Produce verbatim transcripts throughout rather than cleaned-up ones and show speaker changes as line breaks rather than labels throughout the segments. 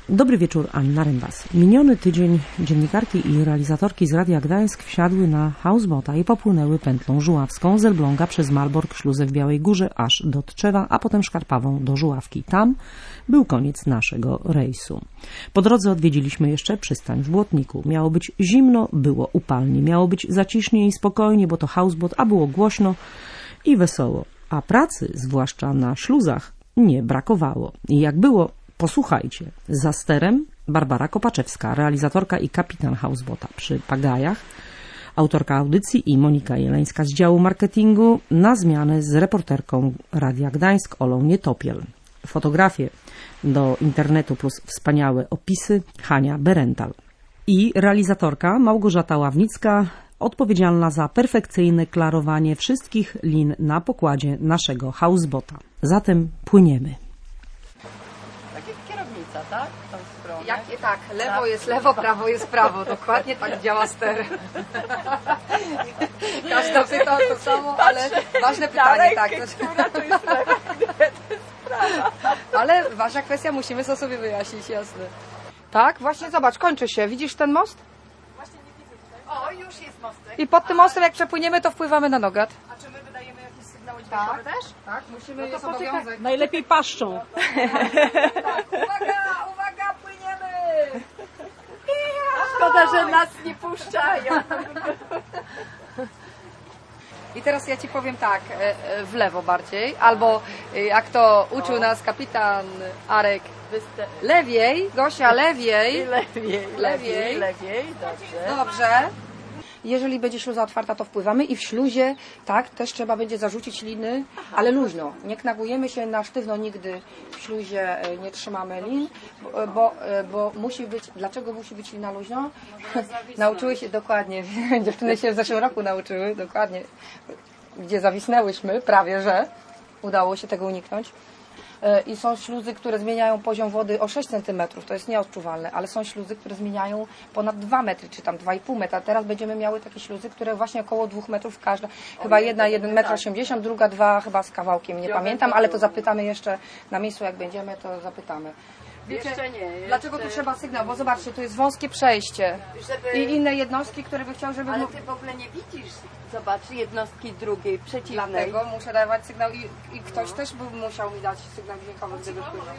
Dobry wieczór, Anna Rembas. Miniony tydzień dziennikarki i realizatorki z Radia Gdańsk wsiadły na houseboata i popłynęły pętlą żuławską z Elbląga przez Malbork, Śluzę w Białej Górze aż do Tczewa, a potem Szkarpawą do Żuławki. Tam był koniec naszego rejsu. Po drodze odwiedziliśmy jeszcze przystań w Błotniku. Miało być zimno, było upalnie. Miało być zacisznie i spokojnie, bo to houseboat, a było głośno i wesoło. A pracy, zwłaszcza na śluzach, nie brakowało. I jak było, posłuchajcie. Za sterem Barbara Kopaczewska, realizatorka i kapitan houseboata przy pagajach, autorka audycji i Monika Jeleńska z działu marketingu, na zmianę z reporterką Radia Gdańsk Olą Nietopiel. Fotografie do internetu plus wspaniałe opisy Hania Berental. I realizatorka Małgorzata Ławnicka, odpowiedzialna za perfekcyjne klarowanie wszystkich lin na pokładzie naszego houseboata. Zatem płyniemy.
Tak? Tą stronę.
Jak, tak, lewo tak. Jest lewo, prawo jest prawo. Dokładnie tak działa ster. Każda pyta o to samo, ale ważne pytanie. Tak, to... która to jest lewa, która to jest prawa. Ale ważna kwestia, musimy to sobie wyjaśnić, jasne. Tak, właśnie zobacz, kończy się. Widzisz ten most?
Właśnie nie widzę tutaj. O, już jest mostek.
I pod tym mostem, jak przepłyniemy, to wpływamy na Nogat.
A czy my wydajemy jakieś sygnały dźwiękowe
tak,
też?
Tak, musimy
no
je zobowiązać.
Najlepiej paszczą.
Tak, uwaga, uwaga, płyniemy!
Szkoda, że nas nie puszczają.
I teraz ja Ci powiem tak, w lewo bardziej, albo jak to uczył nas kapitan Arek, lewiej, Gosia, lewiej.
Lewiej, lewiej, lewiej, dobrze.
Dobrze. Jeżeli będzie śluza otwarta, to wpływamy i w śluzie, tak, też trzeba będzie zarzucić liny, aha, ale luźno. Nie knagujemy się na sztywno nigdy, w śluzie nie trzymamy lin, bo, bo, bo musi być, dlaczego musi być lina luźno? Nauczyły się, dokładnie, dziewczyny się w zeszłym roku nauczyły, dokładnie, gdzie zawisnęłyśmy, prawie że, udało się tego uniknąć. I są śluzy, które zmieniają poziom wody o sześć centymetrów, to jest nieodczuwalne, ale są śluzy, które zmieniają ponad dwa metry, czy tam dwa i pół metra. Teraz będziemy miały takie śluzy, które właśnie około dwóch metrów każda. Chyba jedna jeden metr osiemdziesiąt, druga dwa chyba z kawałkiem, nie pamiętam, ale to zapytamy jeszcze na miejscu, jak będziemy, to zapytamy. Wiecie,
jeszcze nie, jeszcze...
dlaczego tu trzeba sygnał? Bo zobaczcie, tu jest wąskie przejście
żeby...
i inne jednostki, które by chciały, żeby...
Ale Ty w ogóle nie widzisz, zobacz, jednostki drugiej, przeciwnej.
Dlatego muszę dawać sygnał i, i ktoś no. też by musiał mi dać sygnał dźwiękowy, gdyby wpłynął.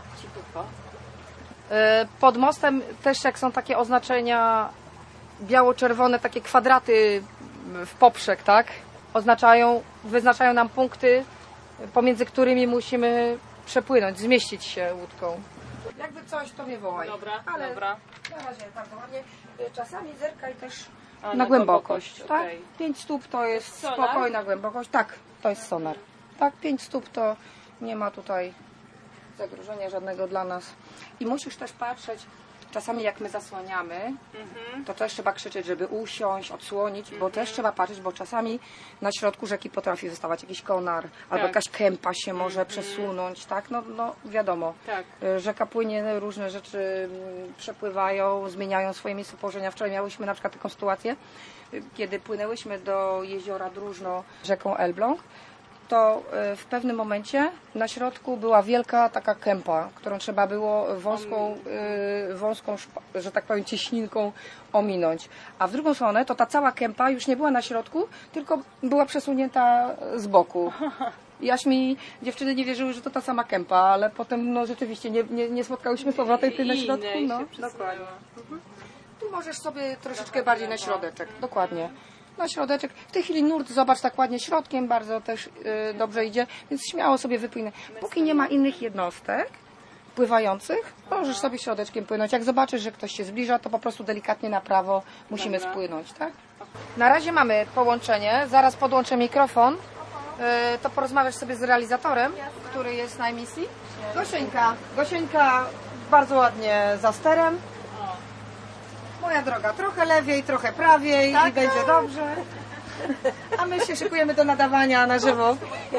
Pod mostem też jak są takie oznaczenia biało-czerwone, takie kwadraty w poprzek, tak? Oznaczają, wyznaczają nam punkty, pomiędzy którymi musimy przepłynąć, zmieścić się łódką. Jakby coś, to mnie wołaj.
Dobra,
ale
dobra.
Na razie tak ładnie. Czasami zerkaj też
A,
na,
na
głębokość.
głębokość,
Tak?
okay.
pięć stóp to jest
sonar?
Spokojna głębokość. Tak, to jest sonar. Tak, pięć stóp to nie ma tutaj zagrożenia żadnego dla nas. I musisz też patrzeć, czasami jak my zasłaniamy, mhm. to też trzeba krzyczeć, żeby usiąść, odsłonić, mhm. bo też trzeba patrzeć, bo czasami na środku rzeki potrafi wystawać jakiś konar, tak. albo jakaś kępa się może mhm. przesunąć, tak? No, no wiadomo,
tak.
rzeka płynie, różne rzeczy przepływają, zmieniają swoje miejsce położenia. Wczoraj miałyśmy na przykład taką sytuację, kiedy płynęłyśmy do jeziora Drużno rzeką Elbląg, to w pewnym momencie na środku była wielka taka kępa, którą trzeba było wąską, wąską, że tak powiem, cieśninką ominąć. A w drugą stronę to ta cała kępa już nie była na środku, tylko była przesunięta z boku. I aż mi dziewczyny nie wierzyły, że to ta sama kępa, ale potem no rzeczywiście nie, nie, nie spotkałyśmy powrotem tej na środku. No, dokładnie. Mhm. Tu możesz sobie troszeczkę bardziej na środeczek, dokładnie. Na środeczek. W tej chwili nurt, zobacz, tak ładnie środkiem bardzo też yy, dobrze idzie, więc śmiało sobie wypłynę. Póki nie ma innych jednostek pływających, możesz sobie środeczkiem płynąć. Jak zobaczysz, że ktoś się zbliża, to po prostu delikatnie na prawo musimy Dobra. spłynąć, tak? Na razie mamy połączenie, zaraz podłączę mikrofon, yy, to porozmawiasz sobie z realizatorem, który jest na emisji. Gosieńka, Gosieńka bardzo ładnie za sterem. Moja droga, trochę lewiej, trochę prawiej tak, i będzie dobrze. A my się szykujemy do nadawania na żywo.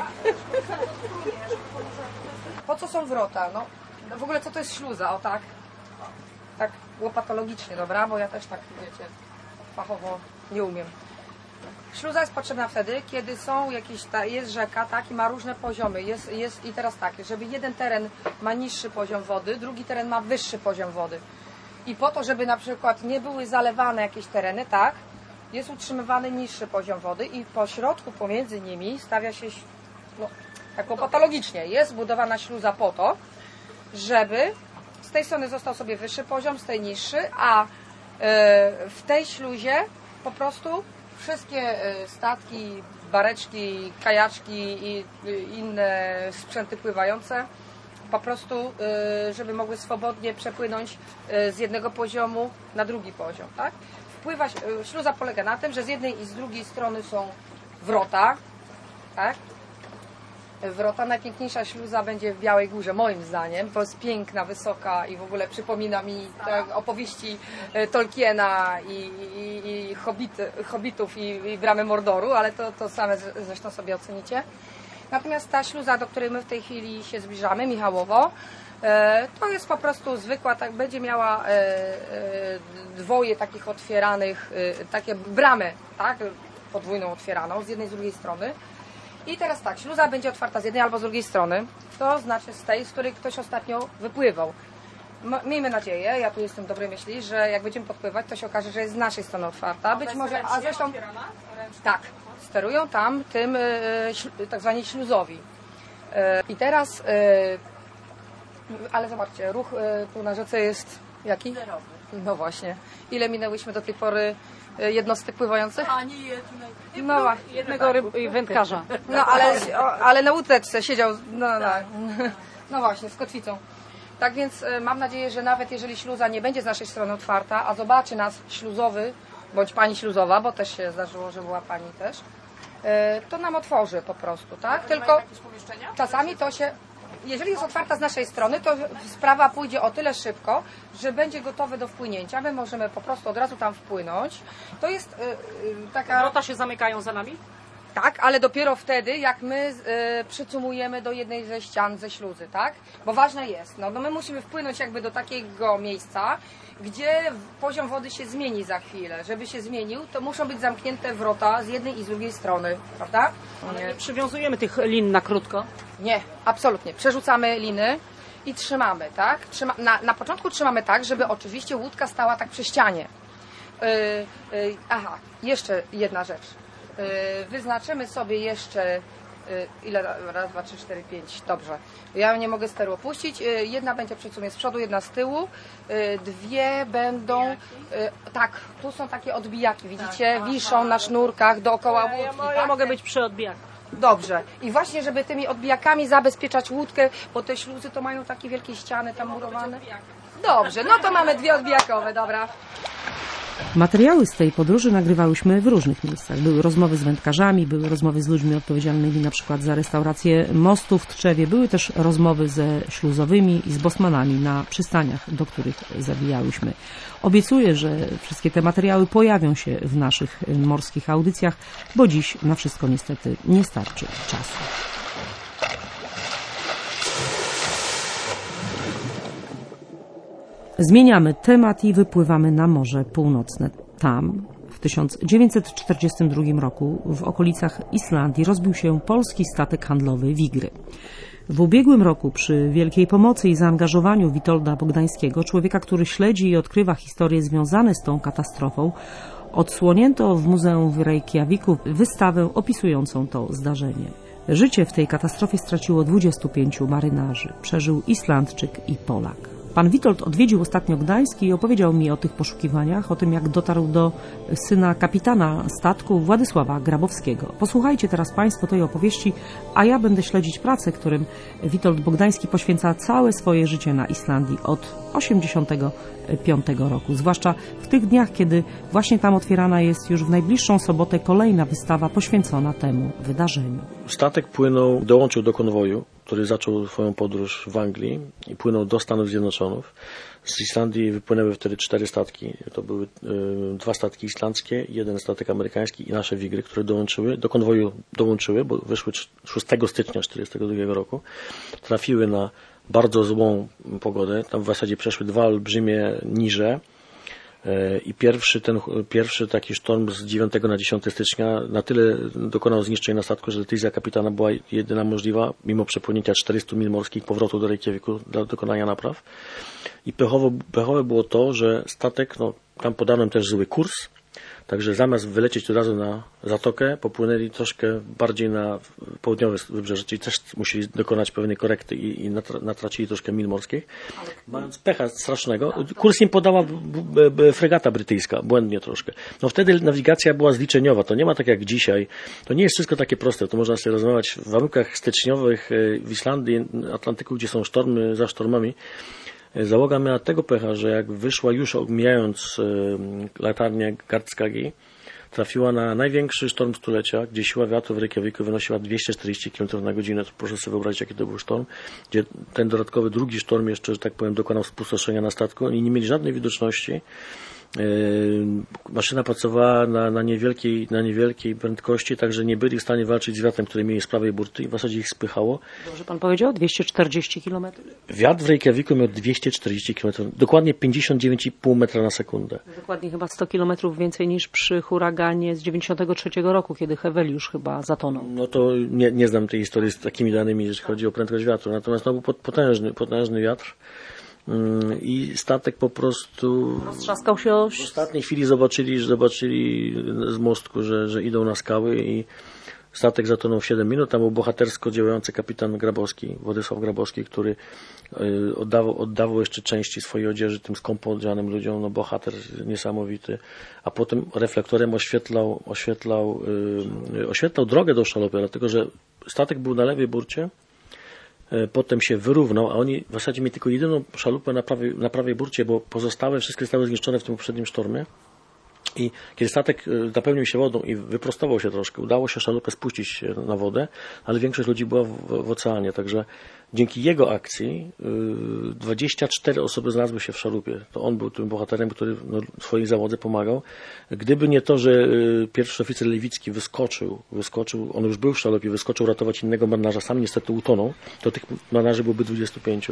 Po co są wrota? No, w ogóle co to jest śluza? O tak. Tak łopatologicznie, dobra? Bo ja też tak, wiecie, fachowo nie umiem. Śluza jest potrzebna wtedy, kiedy są jakieś, ta, jest rzeka, tak, i ma różne poziomy. Jest, jest, I teraz tak, żeby jeden teren ma niższy poziom wody, drugi teren ma wyższy poziom wody. I po to, żeby na przykład nie były zalewane jakieś tereny, tak, jest utrzymywany niższy poziom wody i po środku pomiędzy nimi stawia się, no, tak patologicznie, jest budowana śluza po to, żeby z tej strony został sobie wyższy poziom, z tej niższy, a w tej śluzie po prostu wszystkie statki, bareczki, kajaczki i inne sprzęty pływające po prostu, żeby mogły swobodnie przepłynąć z jednego poziomu na drugi poziom, tak? Wpływa, śluza polega na tym, że z jednej i z drugiej strony są wrota, tak? Wrota, najpiękniejsza śluza będzie w Białej Górze, moim zdaniem, bo jest piękna, wysoka i w ogóle przypomina mi te opowieści Tolkiena i, i, i Hobbity, Hobbitów i, i Bramy Mordoru, ale to, to same zresztą sobie ocenicie. Natomiast ta śluza, do której my w tej chwili się zbliżamy, Michałowo, to jest po prostu zwykła, tak, będzie miała dwoje takich otwieranych, takie bramy, tak, podwójną otwieraną z jednej i z drugiej strony. I teraz tak, śluza będzie otwarta z jednej albo z drugiej strony, to znaczy z tej, z której ktoś ostatnio wypływał. Miejmy nadzieję, ja tu jestem dobrej myśli, że jak będziemy podpływać, to się okaże, że jest z naszej strony otwarta. Być może, a zresztą tak, sterują tam tym tak zwani śluzowi. I teraz, ale zobaczcie, ruch tu na rzece jest jaki?
Zerowy.
No właśnie. Ile minęłyśmy do tej pory jednostek pływających?
Ani jednej.
No właśnie.
Jednego ryb i wędkarza.
No ale, ale na łódeczce siedział, no, no, no właśnie, z kotwicą. Tak więc mam nadzieję, że nawet jeżeli śluza nie będzie z naszej strony otwarta, a zobaczy nas śluzowy, bądź pani śluzowa, bo też się zdarzyło, że była pani też, to nam otworzy po prostu, tak? Tylko czasami to się, jeżeli jest otwarta z naszej strony, to sprawa pójdzie o tyle szybko, że będzie gotowe do wpłynięcia. My możemy po prostu od razu tam wpłynąć. To jest yy, taka...
Wrota się zamykają za nami?
Tak, ale dopiero wtedy, jak my y, przycumujemy do jednej ze ścian, ze śluzy, tak? Bo ważne jest, no, no my musimy wpłynąć jakby do takiego miejsca, gdzie poziom wody się zmieni za chwilę. Żeby się zmienił, to muszą być zamknięte wrota z jednej i z drugiej strony, prawda?
Ale nie przywiązujemy tych lin na krótko?
Nie, absolutnie. Przerzucamy liny i trzymamy, tak? Trzyma, na, na początku trzymamy tak, żeby oczywiście łódka stała tak przy ścianie. Yy, yy, aha, jeszcze jedna rzecz. Wyznaczymy sobie jeszcze ile, raz, dwa, trzy, cztery, pięć, dobrze, ja nie mogę steru opuścić, jedna będzie przy sumie z przodu, jedna z tyłu, dwie będą, tak, tu są takie odbijaki, widzicie, wiszą na sznurkach dookoła łódki.
Ja, ja mogę być przy odbijaku.
Dobrze, i właśnie żeby tymi odbijakami zabezpieczać łódkę, bo te śluzy to mają takie wielkie ściany tam murowane. Dobrze, no to mamy dwie odbijakowe, dobra.
Materiały z tej podróży nagrywałyśmy w różnych miejscach. Były rozmowy z wędkarzami, były rozmowy z ludźmi odpowiedzialnymi na przykład za restaurację mostu w Tczewie, były też rozmowy ze śluzowymi i z bosmanami na przystaniach, do których zabijałyśmy. Obiecuję, że wszystkie te materiały pojawią się w naszych morskich audycjach, bo dziś na wszystko niestety nie starczy czasu. Zmieniamy temat i wypływamy na Morze Północne. Tam w tysiąc dziewięćset czterdziestym drugim roku w okolicach Islandii rozbił się polski statek handlowy Wigry. W ubiegłym roku przy wielkiej pomocy i zaangażowaniu Witolda Bogdańskiego, człowieka, który śledzi i odkrywa historie związane z tą katastrofą, odsłonięto w Muzeum w Reykjaviku wystawę opisującą to zdarzenie. Życie w tej katastrofie straciło dwudziestu pięciu marynarzy. Przeżył Islandczyk i Polak. Pan Witold odwiedził ostatnio Gdańsk i opowiedział mi o tych poszukiwaniach, o tym, jak dotarł do syna kapitana statku Władysława Grabowskiego. Posłuchajcie teraz Państwo tej opowieści, a ja będę śledzić pracę, którym Witold Bogdański poświęca całe swoje życie na Islandii od osiemdziesiątego piątego roku. Zwłaszcza w tych dniach, kiedy właśnie tam otwierana jest już w najbliższą sobotę kolejna wystawa poświęcona temu wydarzeniu.
Statek płynął, dołączył do konwoju, który zaczął swoją podróż w Anglii i płynął do Stanów Zjednoczonych. Z Islandii wypłynęły wtedy cztery statki. To były y, dwa statki islandzkie, jeden statek amerykański i nasze Wigry, które dołączyły. Do konwoju dołączyły, bo wyszły szóstego stycznia tysiąc dziewięćset czterdziestego drugiego roku. Trafiły na bardzo złą pogodę. Tam w zasadzie przeszły dwa olbrzymie niże. I pierwszy, ten, pierwszy taki sztorm z dziewiątego na dziesiątego stycznia na tyle dokonał zniszczeń na statku, że decyzja kapitana była jedyna możliwa, mimo przepłynięcia czterystu mil morskich, powrotu do Reykjaviku dla dokonania napraw. I pechowo, pechowe było to, że statek, no tam podano też zły kurs, także zamiast wylecieć od razu na zatokę, popłynęli troszkę bardziej na południowe wybrzeże, czyli też musieli dokonać pewnej korekty i, i natracili troszkę mil morskich. Mając pecha strasznego, kurs im podała b, b, b, fregata brytyjska, błędnie troszkę. No wtedy nawigacja była zliczeniowa, to nie ma tak jak dzisiaj. To nie jest wszystko takie proste, to można sobie rozmawiać w warunkach styczniowych w Islandii, Atlantyku, gdzie są sztormy za sztormami. Załoga miała tego pecha, że jak wyszła już omijając latarnię Gardskagi, trafiła na największy sztorm stulecia, gdzie siła wiatru w Reykjaviku wynosiła dwieście czterdzieści kilometrów na godzinę. To proszę sobie wyobrazić, jaki to był sztorm, gdzie ten dodatkowy drugi sztorm jeszcze, że tak powiem, dokonał spustoszenia na statku. Oni nie mieli żadnej widoczności. Maszyna pracowała na, na, niewielkiej, na niewielkiej prędkości, także nie byli w stanie walczyć z wiatrem, który mieli z prawej burty i w zasadzie ich spychało.
Dobrze pan powiedział? dwieście czterdzieści kilometrów?
Wiatr w Reykjaviku miał dwieście czterdzieści kilometrów, dokładnie pięćdziesiąt dziewięć i pół metra na sekundę.
Dokładnie chyba sto kilometrów więcej niż przy huraganie z dziewięćdziesiątego trzeciego roku, kiedy Heveliusz chyba zatonął.
No to nie, nie znam tej historii z takimi danymi, jeśli chodzi o prędkość wiatru, natomiast no, był potężny, potężny wiatr. I statek po prostu
roztrzaskał się o...
w ostatniej chwili zobaczyli, zobaczyli z mostku, że, że idą na skały i statek zatonął w siedem minut. Tam był bohatersko działający kapitan Grabowski, Władysław Grabowski, który oddawał, oddawał jeszcze części swojej odzieży tym skąpo odzianym ludziom, no bohater niesamowity, a potem reflektorem oświetlał, oświetlał, yy, oświetlał drogę do szalopy, dlatego że statek był na lewej burcie. Potem się wyrównał, a oni w zasadzie mieli tylko jedyną szalupę na prawej, na prawej burcie, bo pozostałe wszystkie zostały zniszczone w tym poprzednim sztormie. I kiedy statek napełnił się wodą i wyprostował się troszkę, udało się szalupę spuścić na wodę, ale większość ludzi była w, w oceanie, także dzięki jego akcji dwadzieścia cztery osoby znalazły się w szalupie. To on był tym bohaterem, który no, swojej załodze pomagał. Gdyby nie to, że pierwszy oficer Lewicki wyskoczył, wyskoczył, on już był w szalupie, wyskoczył ratować innego marynarza, sam niestety utonął, to tych marynarzy byłoby dwudziestu pięciu.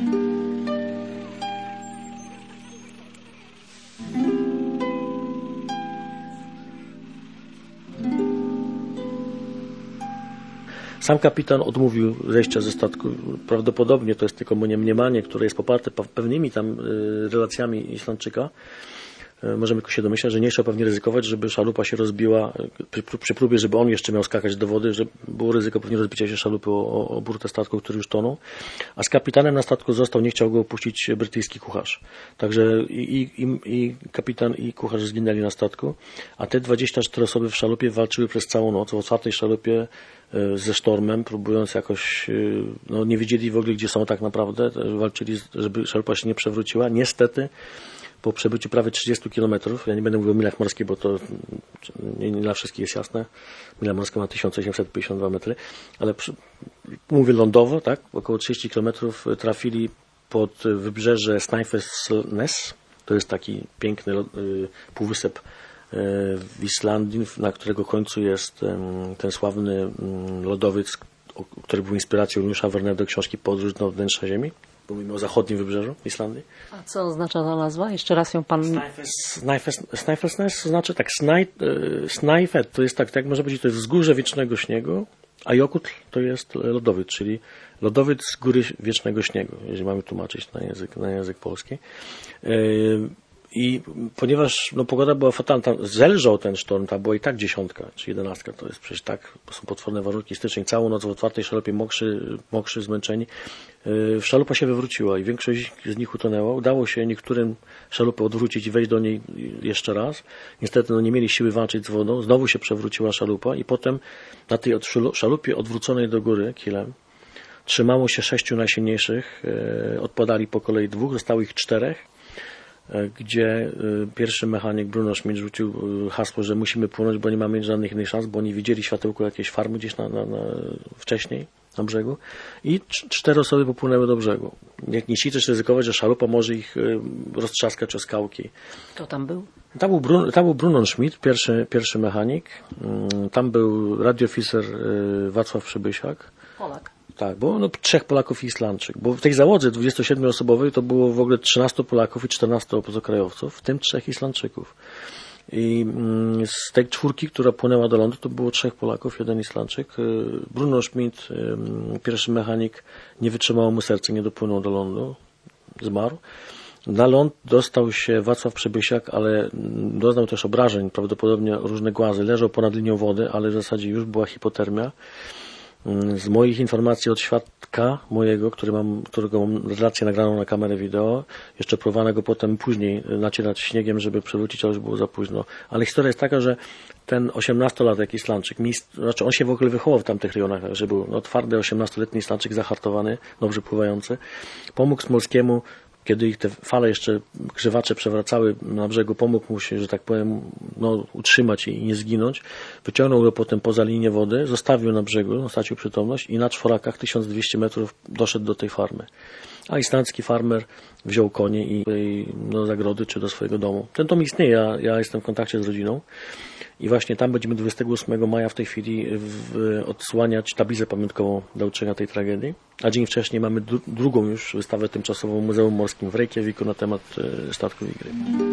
Sam kapitan odmówił zejścia ze statku. Prawdopodobnie to jest tylko mniemanie, które jest poparte pewnymi tam relacjami Islandczyka. Możemy się domyślać, że nie chciał pewnie ryzykować, żeby szalupa się rozbiła przy, przy próbie, żeby on jeszcze miał skakać do wody, że było ryzyko pewnie rozbicia się szalupy o, o burtę statku, który już tonął. A z kapitanem na statku został, nie chciał go opuścić brytyjski kucharz. Także i, i, i kapitan i kucharz zginęli na statku, a te dwadzieścia cztery osoby w szalupie walczyły przez całą noc w otwartej szalupie ze sztormem, próbując jakoś, no nie wiedzieli w ogóle, gdzie są tak naprawdę, walczyli, żeby szalupa się nie przewróciła. Niestety po przebyciu prawie trzydziestu kilometrów, ja nie będę mówił o milach morskich, bo to nie, nie dla wszystkich jest jasne, mila morska ma tysiąc osiemset pięćdziesiąt dwa metry, ale przy, mówię lądowo, tak, około trzydziestu kilometrów trafili pod wybrzeże Snæfellsnes, to jest taki piękny y, półwysep w Islandii, na którego końcu jest ten sławny lodowiec, który był inspiracją Juliusza Vernera do książki Podróż do wnętrza Ziemi. Mówimy o zachodnim wybrzeżu Islandii.
A co oznacza ta nazwa? Jeszcze raz ją pan...
Snæfellsnes znaczy tak, Snæfell to jest tak, tak można powiedzieć, to jest wzgórze wiecznego śniegu, a Jokutl to jest lodowiec, czyli lodowiec z góry wiecznego śniegu, jeżeli mamy tłumaczyć na język, na język polski. I ponieważ no, pogoda była fatalna, zelżał ten sztorm, ta była i tak dziesiątka czy jedenastka, to jest przecież tak, to są potworne warunki, styczeń, całą noc w otwartej szalupie, mokrzy, mokrzy zmęczeni. Yy, szalupa się wywróciła i większość z nich utonęła. Udało się niektórym szalupę odwrócić i wejść do niej jeszcze raz. Niestety no, nie mieli siły walczyć z wodą, znowu się przewróciła szalupa i potem na tej szalupie odwróconej do góry kilem trzymało się sześciu najsilniejszych, yy, odpadali po kolei dwóch, zostało ich czterech, gdzie pierwszy mechanik Bruno Schmidt rzucił hasło, że musimy płynąć, bo nie mamy żadnych innych szans, bo oni widzieli światełko jakiejś farmy gdzieś na, na, na, wcześniej na brzegu i cztery osoby popłynęły do brzegu. Nie, nie chcieli też ryzykować, że szalupa może ich roztrzaskać o skałki.
Kto tam był?
Tam był, Brun, tam był Bruno Schmidt, pierwszy, pierwszy mechanik. Tam był radiooficer Wacław Przybysiak.
Polak.
Tak, bo no, trzech Polaków i Islandczyk, bo w tej załodze dwudziestosiedmioosobowej to było w ogóle trzynastu Polaków i czternastu obcokrajowców, w tym trzech Islandczyków. I mm, z tej czwórki, która płynęła do lądu, to było trzech Polaków, jeden Islandczyk. Bruno Schmidt, pierwszy mechanik, nie wytrzymało mu serce, nie dopłynął do lądu, zmarł. Na ląd dostał się Wacław Przybysiak, ale doznał też obrażeń, prawdopodobnie różne głazy. Leżał ponad linią wody, ale w zasadzie już była hipotermia. Z moich informacji od świadka mojego, który mam, którego mam relację nagraną na kamerę wideo, jeszcze próbowano go potem później nacierać śniegiem, żeby przewrócić, ale już było za późno. Ale historia jest taka, że ten osiemnastolatek Islandczyk, znaczy on się w ogóle wychował w tamtych rejonach, że był no, twardy osiemnastoletni Islandczyk, zahartowany, dobrze pływający, pomógł Smolskiemu, kiedy ich te fale jeszcze grzywacze przewracały na brzegu, pomógł mu się, że tak powiem, no, utrzymać i nie zginąć. Wyciągnął go potem poza linię wody, zostawił na brzegu, no, stracił przytomność i na czworakach tysiąc dwieście metrów doszedł do tej farmy. A islandzki farmer wziął konie i do zagrody czy do swojego domu. Ten dom istnieje, ja, ja jestem w kontakcie z rodziną. I właśnie tam będziemy dwudziestego ósmego maja w tej chwili w, odsłaniać tablicę pamiątkową dla uczczenia tej tragedii. A dzień wcześniej mamy dru drugą już wystawę tymczasową w Muzeum Morskim w Reykjaviku na temat e, statku Wigry.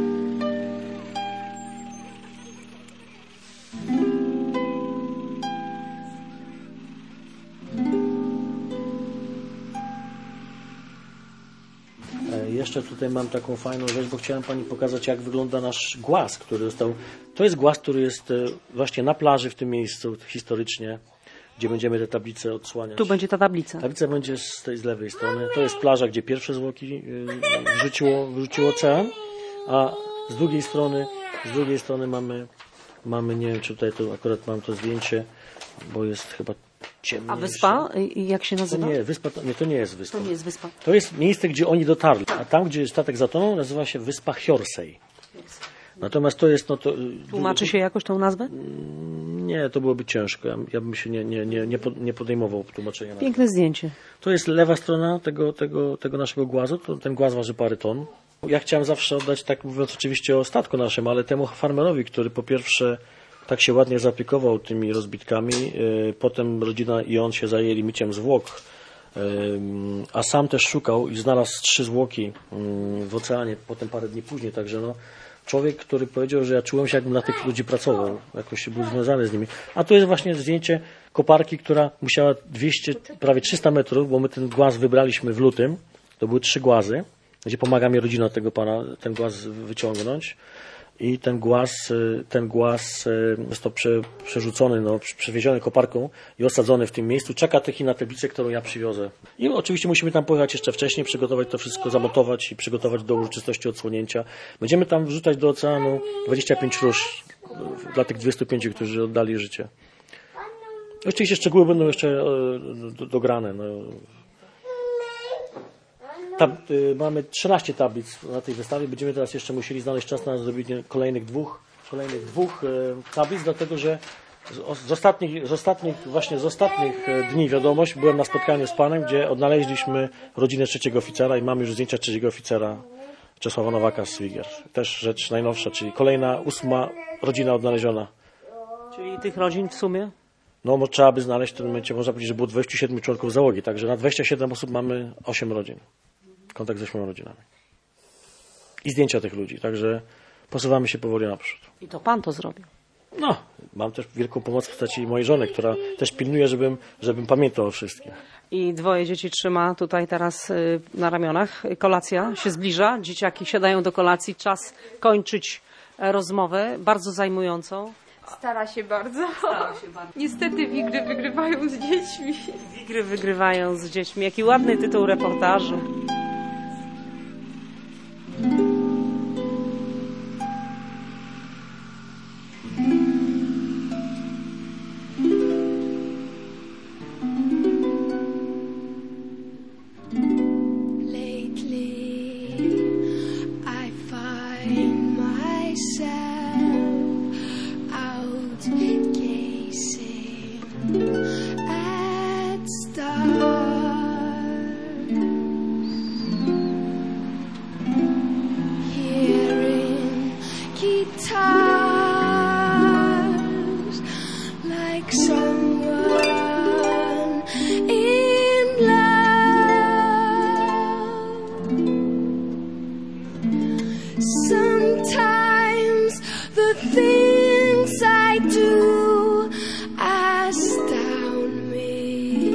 Jeszcze tutaj mam taką fajną rzecz, bo chciałem Pani pokazać, jak wygląda nasz głaz, który został... To jest głaz, który jest właśnie na plaży w tym miejscu historycznie, gdzie będziemy te tablice odsłaniać.
Tu będzie ta tablica.
Tablica będzie z tej z lewej strony. To jest plaża, gdzie pierwsze zwłoki wrzuciło, wrzucił ocean, a z drugiej strony, z drugiej strony mamy, mamy, nie wiem, czy tutaj to akurat mam to zdjęcie, bo jest chyba ciemniejsze.
A wyspa? Jak się nazywa?
To nie, wyspa, to, nie, to nie jest wyspa.
To nie jest wyspa.
To jest miejsce, gdzie oni dotarli, a tam, gdzie statek zatonął, nazywa się wyspa Hjorsey. Natomiast to jest... No to,
Tłumaczy się jakoś tą nazwę?
Nie, to byłoby ciężko. Ja, ja bym się nie, nie, nie, nie podejmował tłumaczenia.
Piękne zdjęcie.
To jest lewa strona tego, tego, tego naszego głazu. To, ten głaz waży parę ton. Ja chciałem zawsze oddać, tak mówiąc oczywiście o statku naszym, ale temu farmerowi, który po pierwsze tak się ładnie zaopiekował tymi rozbitkami. Potem rodzina i on się zajęli myciem zwłok, a sam też szukał i znalazł trzy zwłoki w oceanie potem parę dni później. Także no, człowiek, który powiedział, że ja czułem się, jakbym na tych ludzi pracował, jakoś się był związany z nimi. A tu jest właśnie zdjęcie koparki, która musiała dwieście, prawie trzysta metrów, bo my ten głaz wybraliśmy w lutym. To były trzy głazy, gdzie pomaga mi rodzina tego pana ten głaz wyciągnąć. I ten głaz, ten głaz jest prze, przerzucony, no, przewieziony koparką i osadzony w tym miejscu. Czeka tych i na tablicę, którą ja przywiozę. I oczywiście musimy tam pojechać jeszcze wcześniej, przygotować to wszystko, zamontować i przygotować do uroczystości odsłonięcia. Będziemy tam wrzucać do oceanu dwadzieścia pięć róż dla tych dwudziestu pięciu, którzy oddali życie. Oczywiście szczegóły będą jeszcze dograne. No. Tab y, mamy trzynaście tablic na tej wystawie. Będziemy teraz jeszcze musieli znaleźć czas na zrobienie kolejnych dwóch, kolejnych dwóch y, tablic, dlatego że z, z, ostatnich, z ostatnich, właśnie z ostatnich dni wiadomość, byłem na spotkaniu z panem, gdzie odnaleźliśmy rodzinę trzeciego oficera i mamy już zdjęcia trzeciego oficera Czesława Nowaka z Wigier. Też rzecz najnowsza, czyli kolejna, ósma rodzina odnaleziona.
Czyli tych rodzin w sumie?
No, bo trzeba by znaleźć w tym momencie, można powiedzieć, że było dwudziestu siedmiu członków załogi, także na dwadzieścia siedem osób mamy osiem rodzin. Kontakt z ośmioma rodzinami. I zdjęcia tych ludzi, także posuwamy się powoli naprzód.
I to pan to zrobił.
No, mam też wielką pomoc w postaci mojej żony, która też pilnuje, żebym, żebym pamiętał o wszystkim.
I dwoje dzieci trzyma tutaj teraz na ramionach. Kolacja się zbliża, dzieciaki siadają do kolacji, czas kończyć rozmowę, bardzo zajmującą.
Stara się bardzo.
Stara się bardzo.
Niestety Wigry wygrywają z dziećmi.
Wigry wygrywają z dziećmi. Jaki ładny tytuł reportażu.
Sometimes the things I do astound me.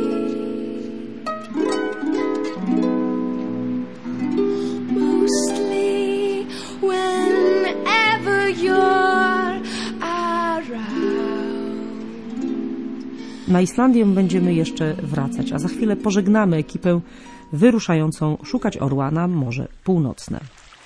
Mostly whenever you're around.
Na Islandię będziemy jeszcze wracać, a za chwilę pożegnamy ekipę wyruszającą szukać orła na Morze Północne.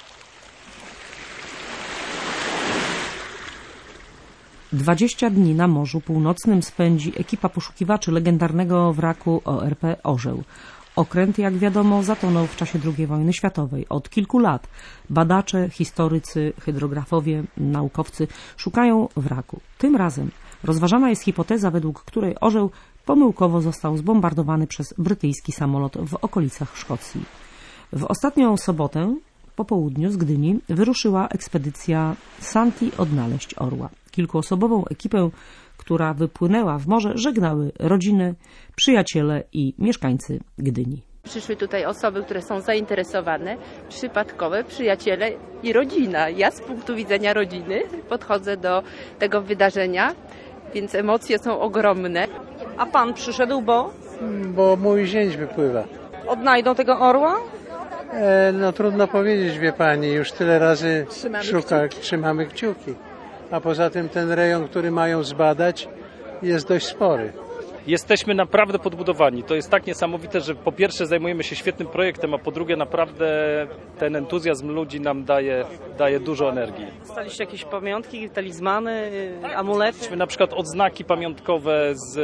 Dwadzieścia dni na Morzu Północnym spędzi ekipa poszukiwaczy legendarnego wraku O R P Orzeł. Okręt, jak wiadomo, zatonął w czasie drugiej wojny światowej. Od kilku lat badacze, historycy, hydrografowie, naukowcy szukają wraku. Tym razem rozważana jest hipoteza, według której orzeł pomyłkowo został zbombardowany przez brytyjski samolot w okolicach Szkocji. W ostatnią sobotę po południu z Gdyni wyruszyła ekspedycja Santi odnaleźć orła. Kilkuosobową ekipę, która wypłynęła w morze, żegnały rodziny, przyjaciele i mieszkańcy Gdyni.
Przyszły tutaj osoby, które są zainteresowane, przypadkowe, przyjaciele i rodzina. Ja z punktu widzenia rodziny podchodzę do tego wydarzenia, więc emocje są ogromne.
A pan przyszedł, bo
Bo mój zięć wypływa.
odnajdą tego orła?
E, no trudno powiedzieć, wie pani, już tyle razy
Trzymamy
szuka, trzymamy kciuki. A poza tym ten rejon, który mają zbadać, jest dość spory.
Jesteśmy naprawdę podbudowani. To jest tak niesamowite, że po pierwsze zajmujemy się świetnym projektem, a po drugie naprawdę ten entuzjazm ludzi nam daje, daje dużo energii.
Dostaliście jakieś pamiątki, talizmany, amulety?
Mieliśmy na przykład odznaki pamiątkowe z,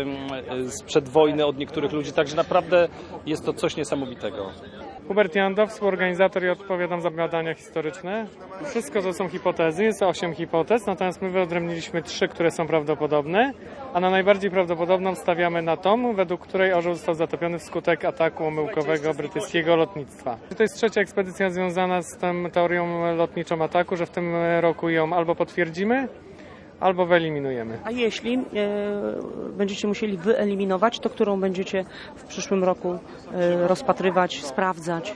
sprzed wojny od niektórych ludzi, także naprawdę jest to coś niesamowitego.
Hubert Jandow, współorganizator i odpowiadam za badania historyczne. Wszystko to są hipotezy, jest osiem hipotez, natomiast my wyodrębniliśmy trzy, które są prawdopodobne, a na najbardziej prawdopodobną stawiamy na tą, według której orzeł został zatopiony wskutek ataku omyłkowego brytyjskiego lotnictwa. To jest trzecia ekspedycja związana z tą teorią lotniczą ataku, że w tym roku ją albo potwierdzimy, albo wyeliminujemy.
A jeśli e, będziecie musieli wyeliminować, to którą będziecie w przyszłym roku e, rozpatrywać, sprawdzać?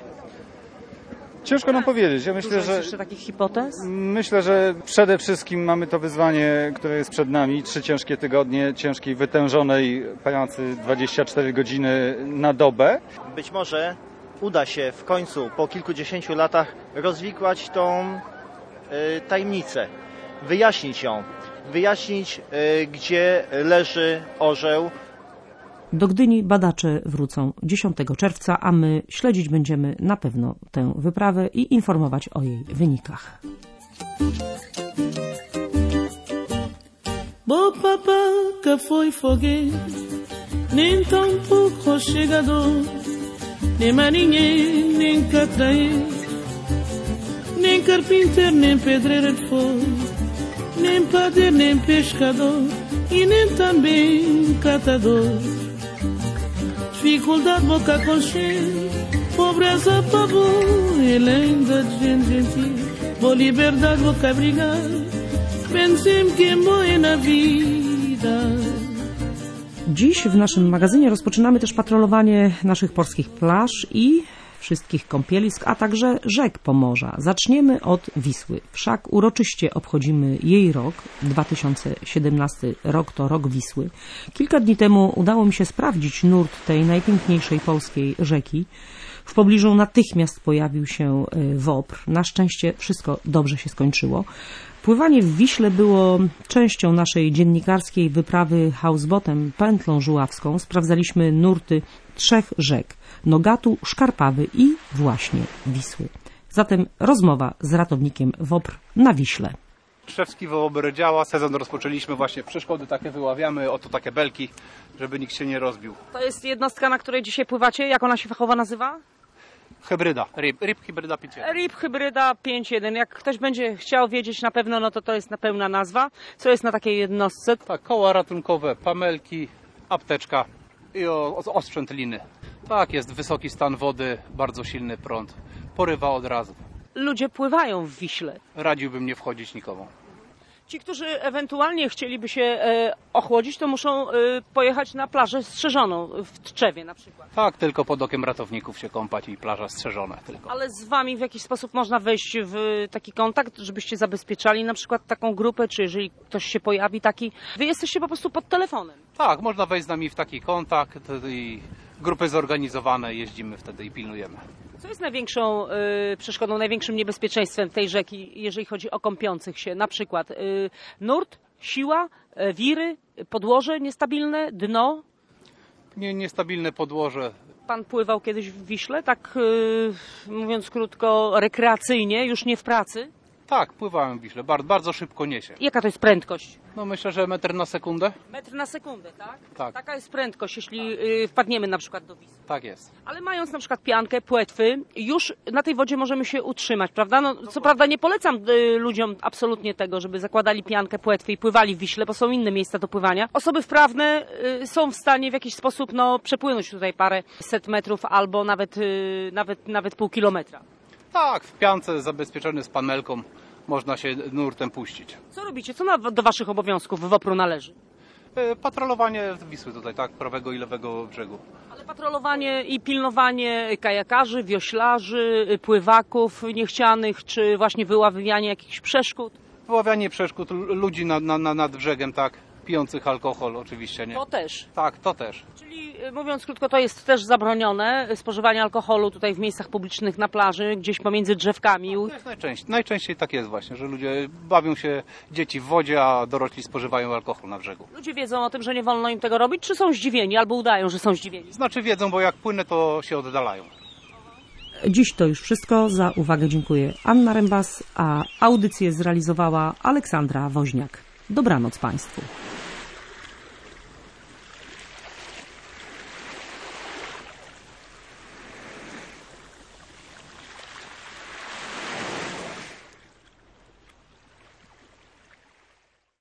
Ciężko nam powiedzieć. Ja myślę,
Dużo jest
że
jeszcze takich hipotez?
myślę, że przede wszystkim mamy to wyzwanie, które jest przed nami. Trzy ciężkie tygodnie, ciężkiej, wytężonej pracy, dwadzieścia cztery godziny na dobę.
Być może uda się w końcu po kilkudziesięciu latach rozwikłać tą y, tajemnicę, wyjaśnić ją, wyjaśnić y, gdzie leży orzeł.
Do Gdyni badacze wrócą dziesiątego czerwca, a my śledzić będziemy na pewno tę wyprawę i informować o jej wynikach.
Bo papa que foi foguete, nem tampouco chegador, nem marinheiro, nem catraeiro, nem carpinteiro, nem pedreiro de fogo, nem padeiro, nem pescador, e nem também catador. Dificuldade, boca com cheiro, pobreza, pavor, ele ainda de gente gentil. Por liberdade, boca brigar, pensem que morre na vida.
Dziś w naszym magazynie rozpoczynamy też patrolowanie naszych polskich plaż i wszystkich kąpielisk, a także rzek Pomorza. Zaczniemy od Wisły. Wszak uroczyście obchodzimy jej rok. dwa tysiące siedemnasty rok to rok Wisły. Kilka dni temu udało mi się sprawdzić nurt tej najpiękniejszej polskiej rzeki. W pobliżu natychmiast pojawił się WOPR. Na szczęście wszystko dobrze się skończyło. Pływanie w Wiśle było częścią naszej dziennikarskiej wyprawy houseboatem pętlą żuławską. Sprawdzaliśmy nurty trzech rzek: Nogatu, Szkarpawy i właśnie Wisły. Zatem rozmowa z ratownikiem WOPR na Wiśle.
Trzewski WOPR działa, sezon rozpoczęliśmy, właśnie przeszkody takie wyławiamy, oto takie belki, żeby nikt się nie rozbił.
To jest jednostka, na której dzisiaj pływacie. Jak ona się fachowo nazywa?
Hybryda, RIB, RIB Hybryda pięć jeden.
RIB Hybryda pięć jeden. Jak ktoś będzie chciał wiedzieć na pewno, no to to jest na pełna nazwa. Co jest na takiej jednostce?
Tak, koła ratunkowe, pamelki, apteczka i o, o, osprzęt liny. Tak, jest wysoki stan wody, bardzo silny prąd, porywa od razu.
Ludzie pływają w Wiśle.
Radziłbym nie wchodzić nikomu.
Ci, którzy ewentualnie chcieliby się e, ochłodzić, to muszą e, pojechać na plażę strzeżoną w Tczewie na przykład.
Tak, tylko pod okiem ratowników się kąpać i plaża strzeżona tylko.
Ale z wami w jakiś sposób można wejść w taki kontakt, żebyście zabezpieczali na przykład taką grupę, czy jeżeli ktoś się pojawi taki, wy jesteście po prostu pod telefonem.
Tak, można wejść z nami w taki kontakt i grupy zorganizowane, jeździmy wtedy i pilnujemy.
Co jest największą y, przeszkodą, największym niebezpieczeństwem tej rzeki, jeżeli chodzi o kąpiących się? Na przykład y, nurt, siła, y, wiry, podłoże niestabilne, dno?
Nie, niestabilne podłoże.
Pan pływał kiedyś w Wiśle, tak y, mówiąc krótko, rekreacyjnie, już nie w pracy?
Tak, pływałem w Wiśle, bardzo, bardzo szybko niesie.
Jaka to jest prędkość?
No myślę, że metr na sekundę.
Metr na sekundę, tak?
Tak.
Taka jest prędkość, jeśli y, wpadniemy na przykład do Wisły.
Tak jest.
Ale mając na przykład piankę, płetwy, już na tej wodzie możemy się utrzymać, prawda? No, co prawda nie polecam y, ludziom absolutnie tego, żeby zakładali piankę, płetwy i pływali w Wiśle, bo są inne miejsca do pływania. Osoby wprawne y, są w stanie w jakiś sposób no, przepłynąć tutaj parę set metrów albo nawet, y, nawet, nawet pół kilometra.
Tak, w piance zabezpieczony z panelką można się nurtem puścić.
Co robicie? Co na, do waszych obowiązków w Wopru należy?
E, patrolowanie Wisły tutaj, tak, prawego i lewego brzegu.
Ale patrolowanie i pilnowanie kajakarzy, wioślarzy, pływaków niechcianych, czy właśnie wyławianie jakichś przeszkód?
Wyławianie przeszkód ludzi na, na, na, nad brzegiem, tak, pijących alkohol oczywiście, nie?
To też?
Tak, to też.
Czyli mówiąc krótko, to jest też zabronione, spożywanie alkoholu tutaj w miejscach publicznych, na plaży, gdzieś pomiędzy drzewkami.
To jest najczęściej, najczęściej tak jest właśnie, że ludzie bawią się, dzieci w wodzie, a dorośli spożywają alkohol na brzegu.
Ludzie wiedzą o tym, że nie wolno im tego robić, czy są zdziwieni, albo udają, że są zdziwieni?
Znaczy wiedzą, bo jak płynę, to się oddalają.
Dziś to już wszystko. Za uwagę dziękuję Anna Rembas, a audycję zrealizowała Aleksandra Woźniak. Dobranoc Państwu.